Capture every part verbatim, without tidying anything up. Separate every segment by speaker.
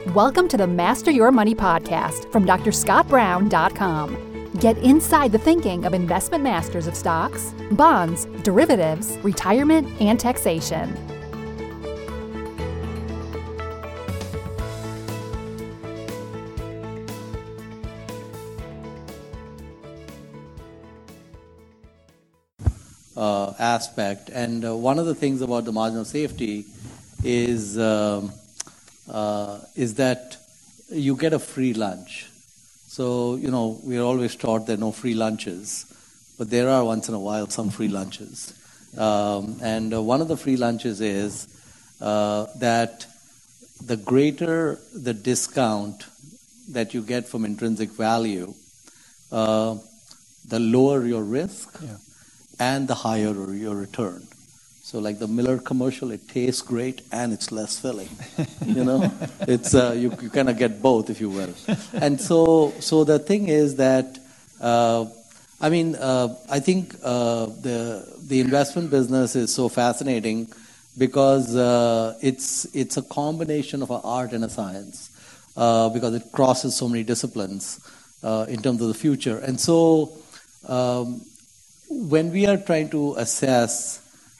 Speaker 1: Welcome to the Master Your Money podcast from D R Scott Brown dot com. Get inside the thinking of investment masters of stocks, bonds, derivatives, retirement, and taxation.
Speaker 2: Uh, aspect. And uh, one of the things about the margin of safety is um, uh, is that you get a free lunch. So, you know, we are always taught there are no free lunches, but there are once in a while some free lunches. Um, and uh, one of the free lunches is uh, that the greater the discount that you get from intrinsic value, uh, the lower your risk. Yeah. And the higher your return. So like the Miller commercial, it tastes great and it's less filling. You know, it's uh, you, you kind of get both, if you will. And so, so the thing is that, uh, I mean, uh, I think uh, the the investment business is so fascinating because uh, it's it's a combination of an art and a science uh, because it crosses so many disciplines uh, in terms of the future. And so. Um, When we are trying to assess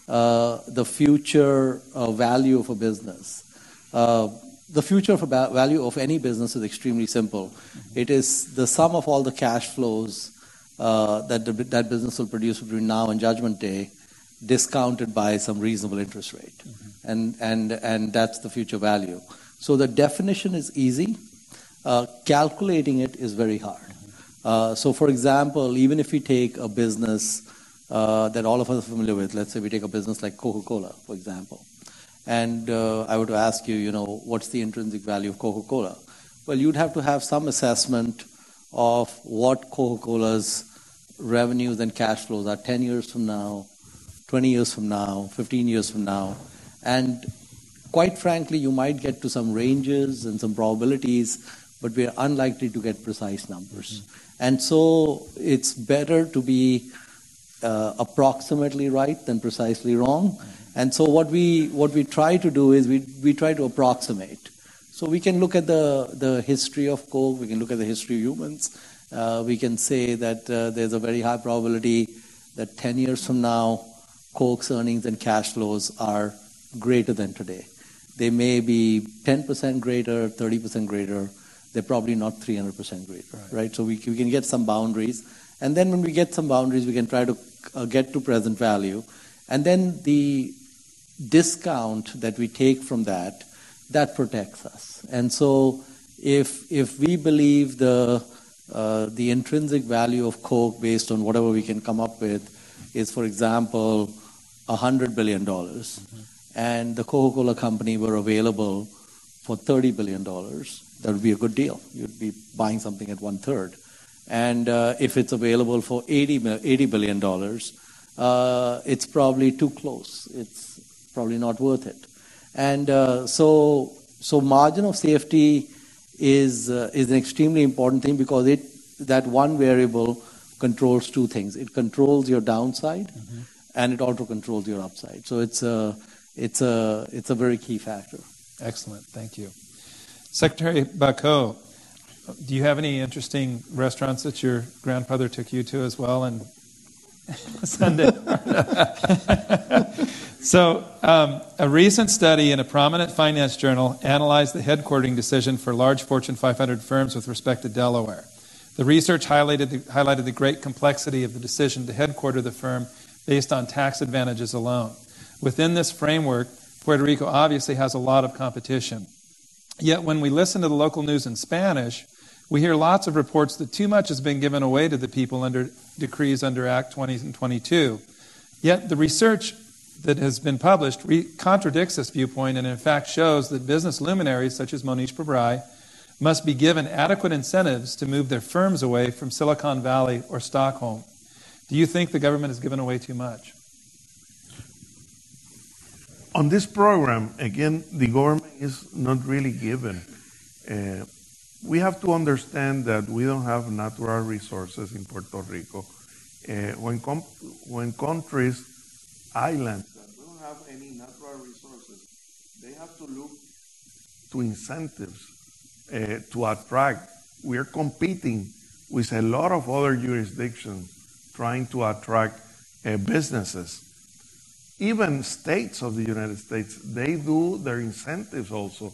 Speaker 2: uh, the future uh, value of a business, uh, the future of a ba- value of any business is extremely simple. Mm-hmm. It is the sum of all the cash flows uh, that the, that business will produce between now and Judgment Day, discounted by some reasonable interest rate, mm-hmm. and and and that's the future value. So the definition is easy. Uh, calculating it is very hard. Uh, so, for example, even if we take a business uh, that all of us are familiar with, let's say we take a business like Coca-Cola, for example, and uh, I were to ask you, you know, what's the intrinsic value of Coca-Cola? Well, you'd have to have some assessment of what Coca-Cola's revenues and cash flows are ten years from now, twenty years from now, fifteen years from now, and quite frankly, you might get to some ranges and some probabilities, but we're unlikely to get precise numbers. Mm-hmm. And so it's better to be uh, approximately right than precisely wrong. Mm-hmm. And so what we what we try to do is we we try to approximate. So we can look at the, the history of Coke, we can look at the history of humans. Uh, we can say that uh, there's a very high probability that ten years from now, Coke's earnings and cash flows are greater than today. They may be ten percent greater, thirty percent greater. They're probably not three hundred percent greater, right? right? So we, we can get some boundaries. And then when we get some boundaries, we can try to uh, get to present value. And then the discount that we take from that, that protects us. And so if if we believe the uh, the intrinsic value of Coke based on whatever we can come up with is, for example, one hundred billion dollars, mm-hmm. and the Coca-Cola company were available for thirty billion dollars, that would be a good deal. You'd be buying something at one-third. And uh, if it's available for eighty billion dollars, uh, it's probably too close. It's probably not worth it. And uh, so so margin of safety is uh, is an extremely important thing because it that one variable controls two things. It controls your downside, mm-hmm. and it also controls your upside. So it's a, it's a, it's a very key factor.
Speaker 3: Excellent. Thank you. Secretary Bacot, do you have any interesting restaurants that your grandfather took you to as well and Sunday? So um, a recent study in a prominent finance journal analyzed the headquartering decision for large Fortune five hundred firms with respect to Delaware. The research highlighted the, highlighted the great complexity of the decision to headquarter the firm based on tax advantages alone. Within this framework, Puerto Rico obviously has a lot of competition. Yet when we listen to the local news in Spanish, we hear lots of reports that too much has been given away to the people under decrees under Act twenty and twenty-two. Yet the research that has been published re- contradicts this viewpoint and in fact shows that business luminaries such as Monish Pabrai must be given adequate incentives to move their firms away from Silicon Valley or Stockholm. Do you think the government has given away too much?
Speaker 4: On this program, again, the government is not really given. Uh, we have to understand that we don't have natural resources in Puerto Rico. Uh, when, com- when countries, islands, that don't have any natural resources, they have to look to incentives uh, to attract. We're competing with a lot of other jurisdictions trying to attract uh, businesses. Even states of the United States, they do their incentives also.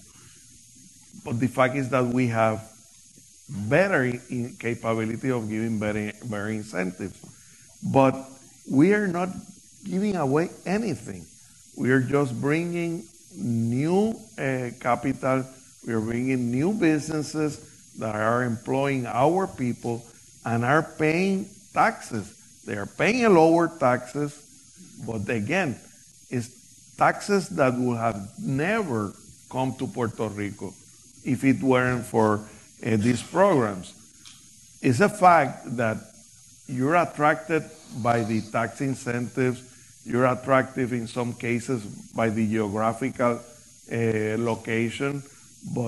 Speaker 4: But the fact is that we have better in capability of giving better, better incentives. But we are not giving away anything. We are just bringing new uh, capital. We are bringing new businesses that are employing our people and are paying taxes. They are paying a lower taxes, but again, it's taxes that would have never come to Puerto Rico if it weren't for uh, these programs. It's a fact that you're attracted by the tax incentives, you're attracted in some cases by the geographical uh, location, but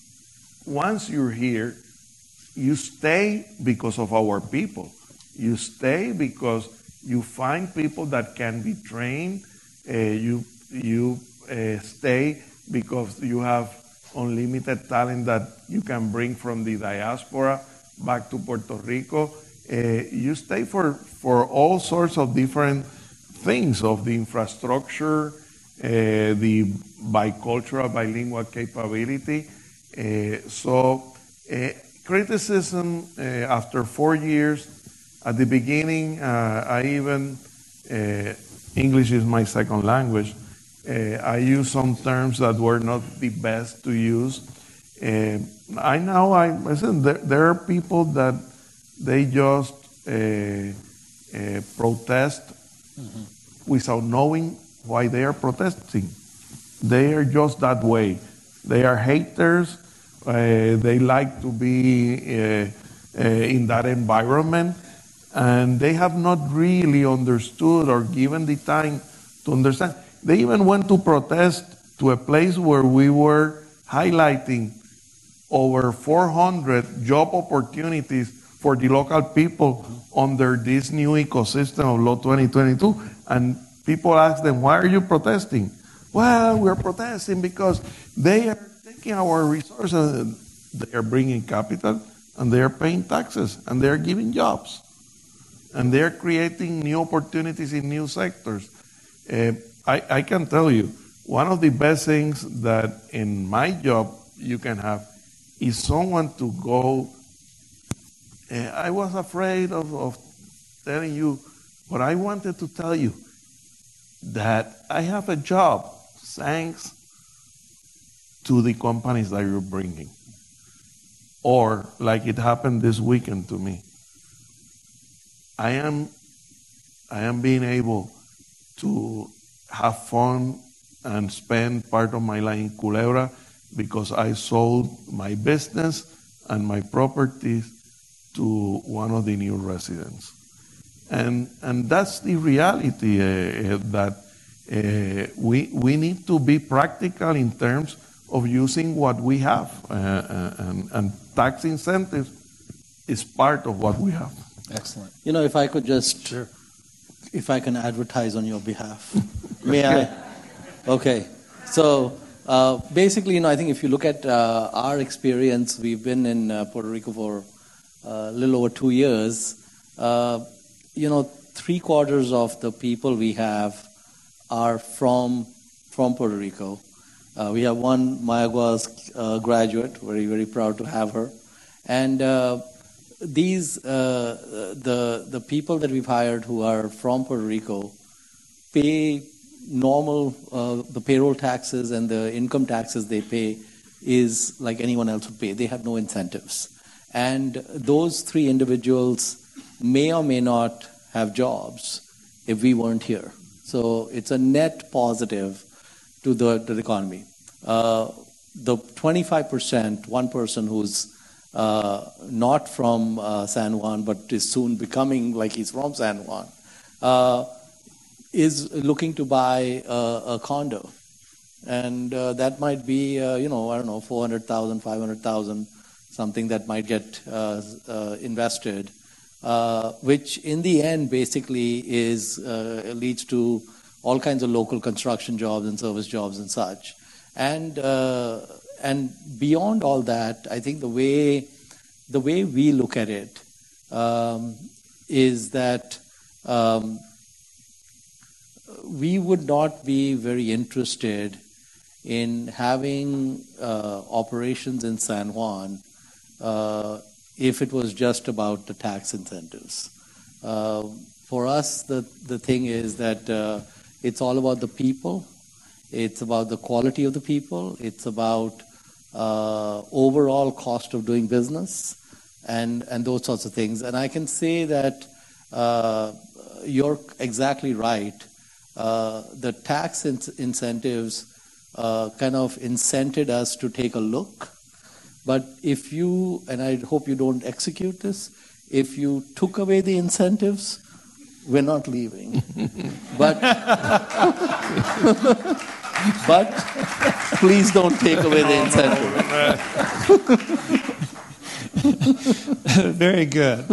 Speaker 4: once you're here, you stay because of our people. You stay because you find people that can be trained. Uh, you you uh, stay because you have unlimited talent that you can bring from the diaspora back to Puerto Rico. Uh, you stay for, for all sorts of different things of the infrastructure, uh, the bicultural, bilingual capability. Uh, so uh, criticism uh, after four years, at the beginning, uh, I even, uh, English is my second language, uh, I used some terms that were not the best to use. Uh, I now, I listen, there, there are people that they just uh, uh, protest mm-hmm. without knowing why they are protesting. They are just that way. They are haters. Uh, they like to be uh, uh, in that environment. And they have not really understood or given the time to understand. They even went to protest to a place where we were highlighting over four hundred job opportunities for the local people under this new ecosystem of Law twenty twenty-two. And people ask them, why are you protesting? Well, we're protesting because they are taking our resources. They are bringing capital and they are paying taxes and they are giving jobs. And they're creating new opportunities in new sectors. Uh, I, I can tell you, one of the best things that in my job you can have is someone to go. Uh, I was afraid of, of telling you, but I wanted to tell you that I have a job thanks to the companies that you're bringing. Or, like it happened this weekend to me, I am, I am being able to have fun and spend part of my life in Culebra because I sold my business and my properties to one of the new residents. And, and that's the reality uh, that uh, we, we need to be practical in terms of using what we have. Uh, and, and tax incentives is part of what we have.
Speaker 3: Excellent.
Speaker 2: You know, if I could just,
Speaker 3: sure.
Speaker 2: if I can advertise on your behalf, may I? Okay. So uh, basically, you know, I think if you look at uh, our experience, we've been in uh, Puerto Rico for a little over two years. Uh, you know, three quarters of the people we have are from from Puerto Rico. Uh, we have one Mayaguez uh, graduate, very, very proud to have her. And uh, these, uh, the the people that we've hired who are from Puerto Rico pay normal, uh, the payroll taxes and the income taxes they pay is like anyone else would pay. They have no incentives. And those three individuals may or may not have jobs if we weren't here. So it's a net positive to the, to the economy. Uh, the twenty-five percent, one person who's uh, not from uh, San Juan, but is soon becoming like he's from San Juan, uh, is looking to buy a, a condo. And uh, that might be, uh, you know, I don't know, four hundred thousand, five hundred thousand, something that might get uh, uh, invested, uh, which in the end basically is uh, leads to all kinds of local construction jobs and service jobs and such. And uh, and beyond all that, I think the way the way we look at it um, is that um, we would not be very interested in having uh, operations in San Juan uh, if it was just about the tax incentives. Uh, for us, the, the thing is that uh, it's all about the people, it's about the quality of the people, it's about uh, overall cost of doing business, and, and those sorts of things. And I can say that uh, you're exactly right. Uh, the tax in- incentives uh, kind of incented us to take a look. But if you, and I hope you don't execute this, if you took away the incentives, we're not leaving. but, but please don't take away the incentive.
Speaker 3: Very good.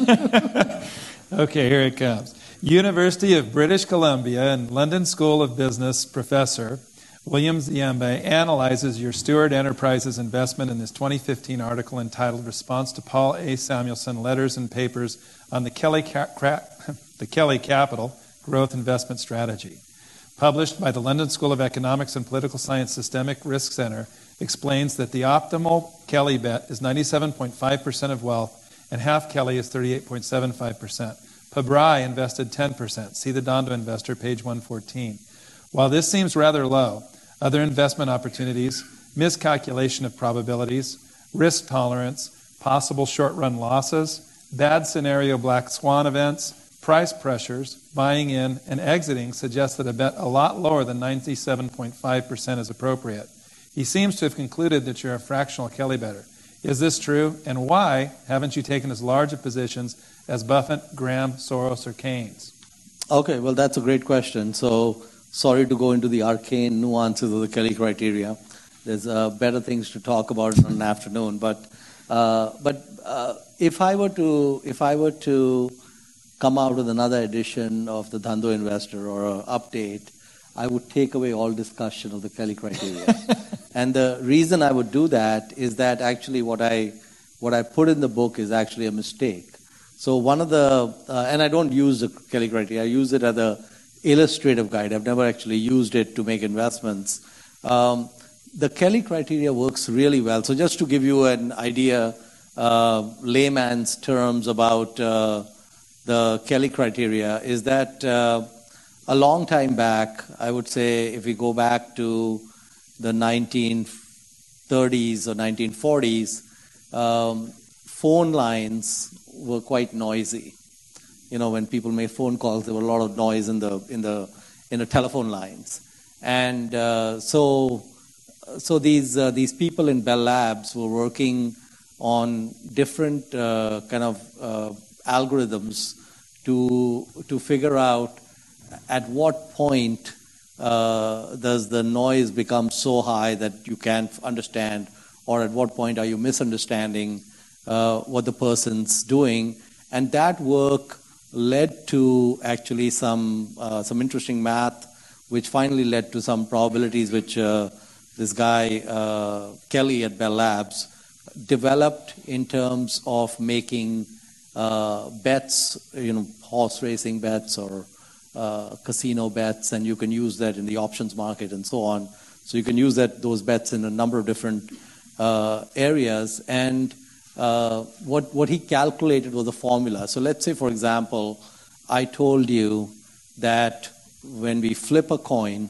Speaker 3: Okay, here it comes. University of British Columbia and London School of Business professor William Ziemba analyzes your Stewart Enterprises investment in this twenty fifteen article entitled Response to Paul A. Samuelson, Letters and Papers on the Kelly, Ca- Cra- the Kelly Capital Growth Investment Strategy. Published by the London School of Economics and Political Science Systemic Risk Center, explains that the optimal Kelly bet is ninety-seven point five percent of wealth and half Kelly is thirty-eight point seven five percent. Pabrai invested ten percent. See the Dondo Investor, page one fourteen. While this seems rather low, other investment opportunities, miscalculation of probabilities, risk tolerance, possible short-run losses, bad scenario black swan events, price pressures, buying in, and exiting suggest that a bet a lot lower than ninety-seven point five percent is appropriate. He seems to have concluded that you're a fractional Kelly better. Is this true? And why haven't you taken as large of positions as Buffett, Graham, Soros, or Keynes?
Speaker 2: Okay, well, that's a great question. So, sorry to go into the arcane nuances of the Kelly criteria. There's uh, better things to talk about in an afternoon. But, uh, but uh, if I were to, if I were to come out with another edition of the Dhando Investor or an update, I would take away all discussion of the Kelly criteria. And the reason I would do that is that actually what I what I put in the book is actually a mistake. So one of the, uh, and I don't use the Kelly criteria, I use it as an illustrative guide. I've never actually used it to make investments. Um, the Kelly criteria works really well. So just to give you an idea, uh, layman's terms about uh, the Kelly criteria is that uh, a long time back, I would say if we go back to the nineteen thirties or nineteen forties, um, phone lines were quite noisy. You know, when people made phone calls, there were a lot of noise in the in the in the telephone lines, and uh, so so these uh, these people in Bell Labs were working on different uh, kind of uh, algorithms to to figure out at what point uh, does the noise become so high that you can't understand, or at what point are you misunderstanding uh, what the person's doing. And that work led to actually some uh, some interesting math, which finally led to some probabilities which uh, this guy, uh, Kelly at Bell Labs, developed in terms of making uh, bets, you know, horse racing bets or uh, casino bets, and you can use that in the options market and so on. So you can use that those bets in a number of different uh, areas. And uh, what what he calculated was a formula. So let's say, for example, I told you that when we flip a coin,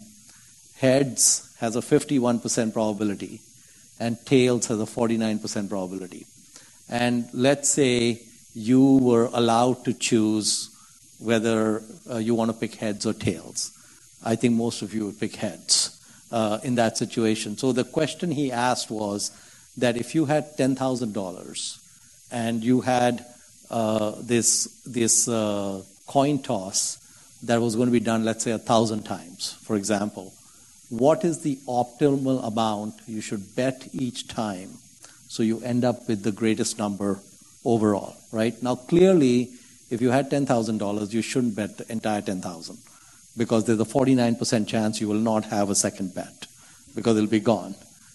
Speaker 2: heads has a fifty-one percent probability and tails has a forty-nine percent probability. And let's say you were allowed to choose whether uh, you want to pick heads or tails. I think most of you would pick heads uh, in that situation. So the question he asked was that if you had ten thousand dollars and you had uh, this, this uh, coin toss that was going to be done, let's say, a thousand times, for example, what is the optimal amount you should bet each time so you end up with the greatest number overall, right? Now, clearly, if you had ten thousand dollars, you shouldn't bet the entire ten thousand dollars because there's a forty-nine percent chance you will not have a second bet because it'll be gone.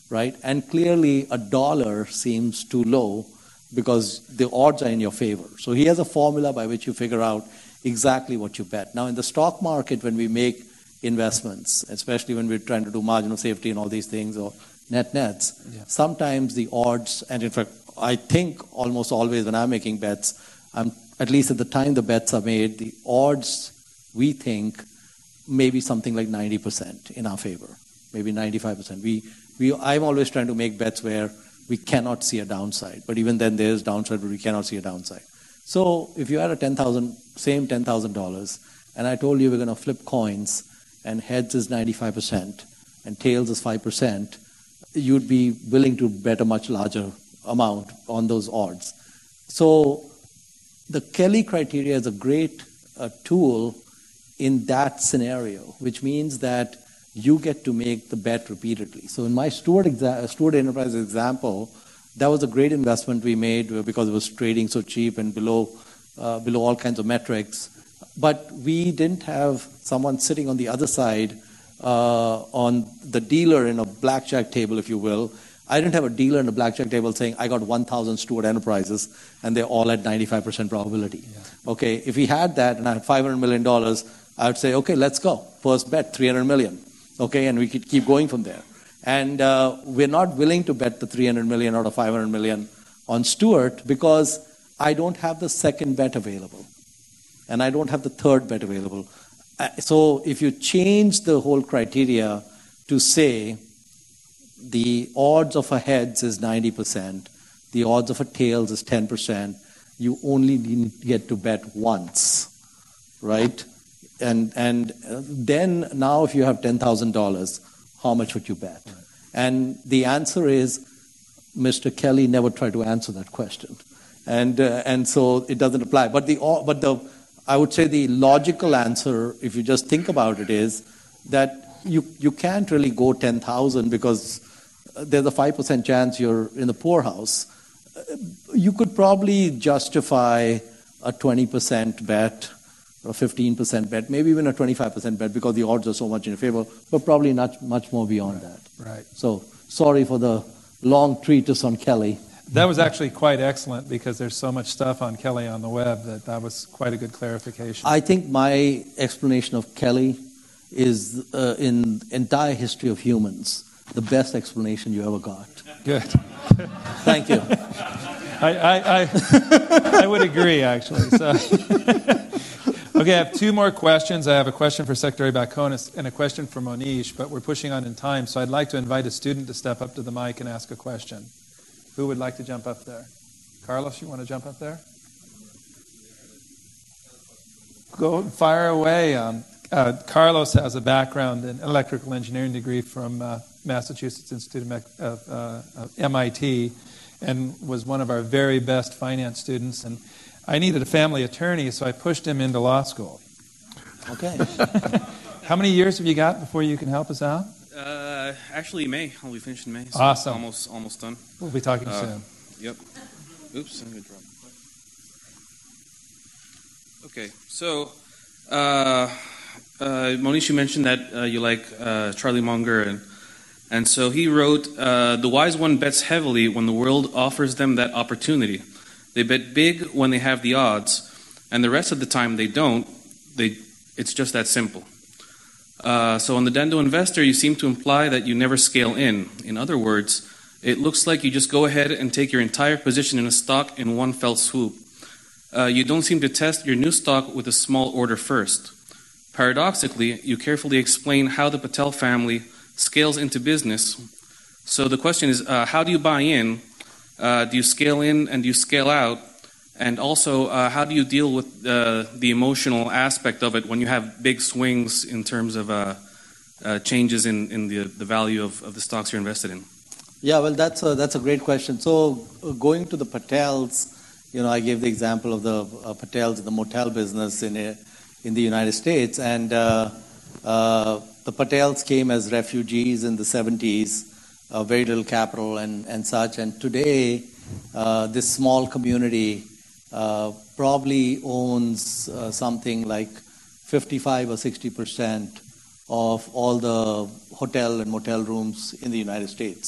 Speaker 2: right? And clearly a dollar seems too low because the odds are in your favor. So he has a formula by which you figure out exactly what you bet. Now in the stock market, when we make investments, especially when we're trying to do margin of safety and all these things, or net nets, yeah. sometimes the odds, and in fact, I think almost always when I'm making bets, I'm, at least at the time the bets are made, the odds we think maybe something like ninety percent in our favor, maybe ninety-five percent. We, we, I'm always trying to make bets where we cannot see a downside, but even then there's downside, but we cannot see a downside. So if you had a ten thousand, same ten thousand dollars, and I told you we're going to flip coins, and heads is ninety-five percent, and tails is five percent, you'd be willing to bet a much larger amount on those odds. So the Kelly criteria is a great uh, tool in that scenario, which means that you get to make the bet repeatedly. So in my Stewart, exa- Stewart Enterprises example, that was a great investment we made because it was trading so cheap and below, uh, below all kinds of metrics. But we didn't have someone sitting on the other side uh, on the dealer in a blackjack table, if you will. I didn't have a dealer in a blackjack table saying, I got one thousand Stewart Enterprises, and they're all at ninety-five percent probability. Yeah. Okay, if we had that and I had five hundred million dollars, I would say, okay, let's go. First bet, three hundred million dollars. Okay, and we could keep going from there. And uh, we're not willing to bet the three hundred million dollars out of five hundred million dollars on Stewart because I don't have the second bet available. And I don't have the third bet available. Uh, so if you change the whole criteria to say the odds of a heads is ninety percent, the odds of a tails is ten percent, you only need to get to bet once, right? And and then now if you have ten thousand dollars, how much would you bet? Right. And the answer is, Mister Kelly never tried to answer that question. And uh, and so it doesn't apply. But the but the I would say the logical answer, if you just think about it, is that you you can't really go ten thousand because there's a five percent chance you're in the poorhouse. You could probably justify a twenty percent bet, a fifteen percent bet, maybe even a twenty-five percent bet because the odds are so much in your favor, but probably not much more beyond
Speaker 3: right.
Speaker 2: that.
Speaker 3: Right.
Speaker 2: So sorry for the long treatise on Kelly.
Speaker 3: That was actually quite excellent because there's so much stuff on Kelly on the web that that was quite a good clarification.
Speaker 2: I think my explanation of Kelly is uh, in entire history of humans, the best explanation you ever got.
Speaker 3: Good.
Speaker 2: Thank you.
Speaker 3: I, I, I, I would agree, actually. So. Okay, I have two more questions. I have a question for Secretary Baconis and a question for Monish, but we're pushing on in time, so I'd like to invite a student to step up to the mic and ask a question. Who would like to jump up there? Carlos, you want to jump up there? Go fire away. Um, uh, Carlos has a background in electrical engineering degree from uh, Massachusetts Institute of, of uh, M I T and was one of our very best finance students. And I needed a family attorney, so I pushed him into law school.
Speaker 2: Okay.
Speaker 3: How many years have you got before you can help us out?
Speaker 5: Uh, actually, May. I'll be finished in May. So
Speaker 3: awesome.
Speaker 5: Almost, almost done.
Speaker 3: We'll be talking
Speaker 5: uh,
Speaker 3: soon.
Speaker 5: Yep. Oops, I'm gonna drop. Okay, so uh, uh, Monish, you mentioned that uh, you like uh, Charlie Munger, and and so he wrote, uh, "The wise one bets heavily when the world offers them that opportunity. They bet big when they have the odds, and the rest of the time they don't. They, it's just that simple." Uh, so on the Dendo Investor, you seem to imply that you never scale in. In other words, it looks like you just go ahead and take your entire position in a stock in one fell swoop. Uh, you don't seem to test your new stock with a small order first. Paradoxically, you carefully explain how the Patel family scales into business. So the question is, uh, how do you buy in? Uh, do you scale in and do you scale out? And also, uh, how do you deal with uh, the emotional aspect of it when you have big swings in terms of uh, uh, changes in, in the, the value of, of the stocks you're invested in?
Speaker 2: Yeah, well, that's a, that's a great question. So uh, going to the Patels, you know, I gave the example of the uh, Patels in the motel business in a, in the United States. And uh, uh, the Patels came as refugees in the seventies, uh, very little capital and, and such. And today, uh, this small community Uh, probably owns uh, something like fifty-five or sixty percent of all the hotel and motel rooms in the United States.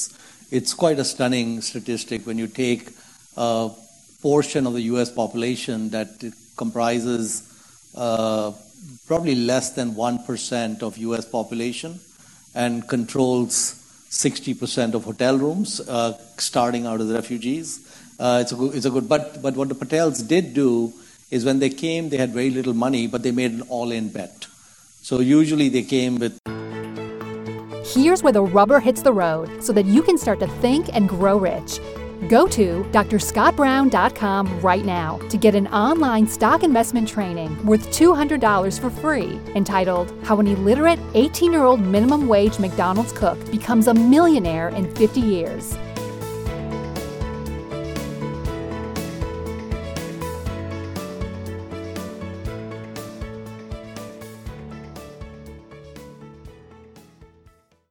Speaker 2: it's quite a stunning statistic when you take a portion of the U S population that comprises uh, probably less than one percent of U S population and controls sixty percent of hotel rooms, uh, starting out as refugees. Uh, it's a good, it's a good, but but what the Patels did do is when they came, they had very little money, but they made an all-in bet. So usually they came with.
Speaker 1: Here's where the rubber hits the road so that you can start to think and grow rich. Go to D R Scott Brown dot com right now to get an online stock investment training worth two hundred dollars for free entitled How an Illiterate eighteen-Year-Old Minimum Wage McDonald's Cook Becomes a Millionaire in fifty years.